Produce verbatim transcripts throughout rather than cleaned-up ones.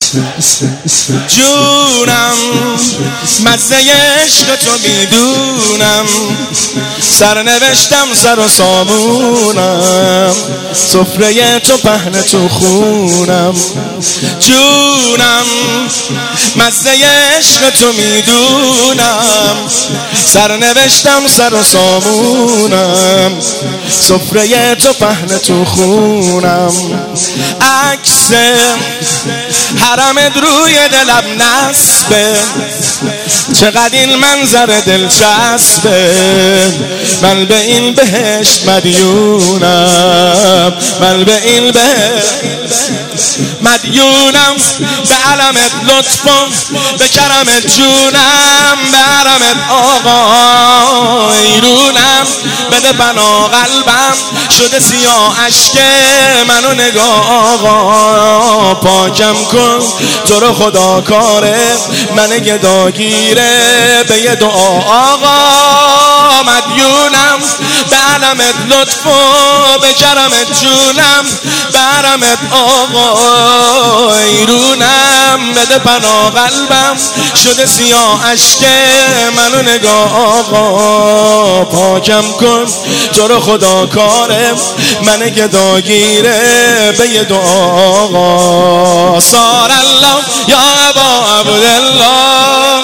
جونم مزه عشق تو میدونم، سرنوشتم سر و سامونم، سفره تو پهن تو خونم. جونم مزه عشق تو میدونم، سرنوشتم سر و سامونم، سفره تو پهن تو خونم. عکس حرمت روی دلم نصبه، چقدر این منظر دلچسبه، من به این بهشت مدیونم، من به این بهشت مدیونم. به علمت لطفم، به کرمت جونم، به حرمت آقا ایرونم. بده بنا قلبم شده سیاه اشک منو نگاه آقا، پاکم کن تو رو خدا کاره من گداگیره، به یه دعا آقا مدیونم. به علمت لطف و به کرمت جونم، به حرمت آقا ایرونم. بده پناه قلبم شده سیاه اشک منو نگاه آقا، پاکم کن تو رو خدا کاره من گداگیره، به یه دعا آقا. صار الله یا ابا عبدالله،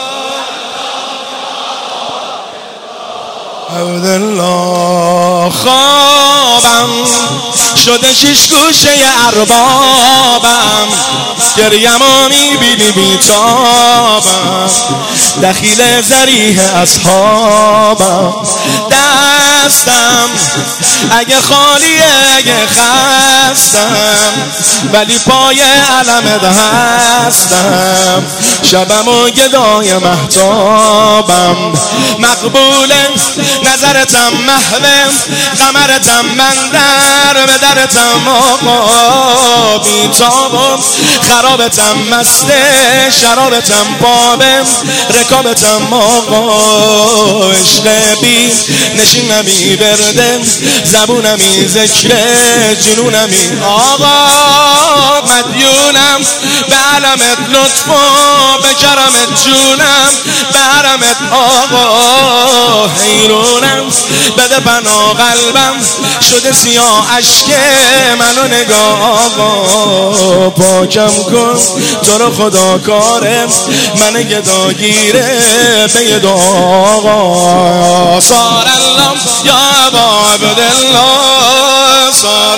عبدالله. خوابم شده شیش گوشه اربابم، گریمو میبینی بیتابم، دخیل ذریح اصحابم. دستم اگه خالیه اگه خستم، ولی پای علمت هستم، شبم و گدای مهتابم. مقبوله نظرتم محوه، قمرتم من در به درتم آقا بیتابم. خرابتم مسته، شرابتم بابم، رکابتم آقا عشق بی نشینمی برده، زبونمی ذکره، جنونمی آقا مدیونم. به علمت لطف و به کرمت جونم، به حرمت آقا حیرونم. بده پناه قلبم شده سیاه اشک منو نگاه آقا، پاکم کن تو رو خدا کاره من گداگیره، به یه دعا آقا. صار الله یا ابا عبدالله، صار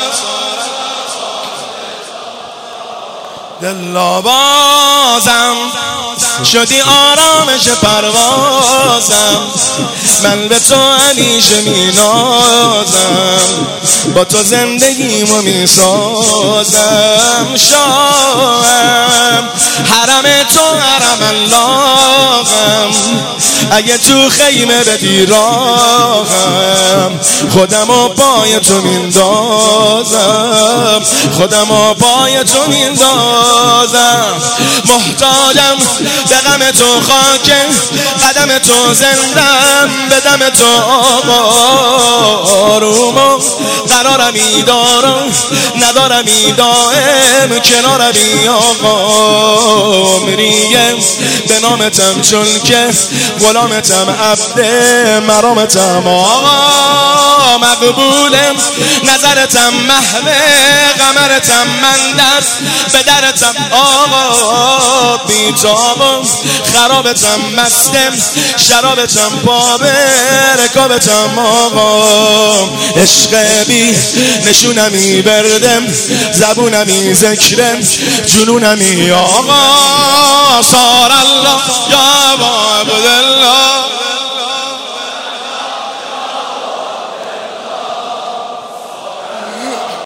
دلابازم شدی آرامش پروازم، من به تو همیشه مینازم، با تو زندگیمو میسازم. شاهم حرم تو حرم اللهم، اگه تو خیمه بدی راهم، خودمو پای تو میندازم، خودمو پای تو میندازم. محتاجم به غم تو خاکه، قدم تو زندم، به دم تو آقا آرومم. قرارمی دارم ندارمی دائم، کنارمی آقا عمریم. به نامتم چون که غلامتم عبد مرامتم آقا مقبولم. نظرتم محوه، قمرتم من دست، به درتم آقا بیتابم. خرابتم مستم، شرابتم بابه، رکابتم آقا عشق بی نشونمی بردم، زبونمی ذکرم، جنونمی آقا. صار الله یا ابا عبدالله.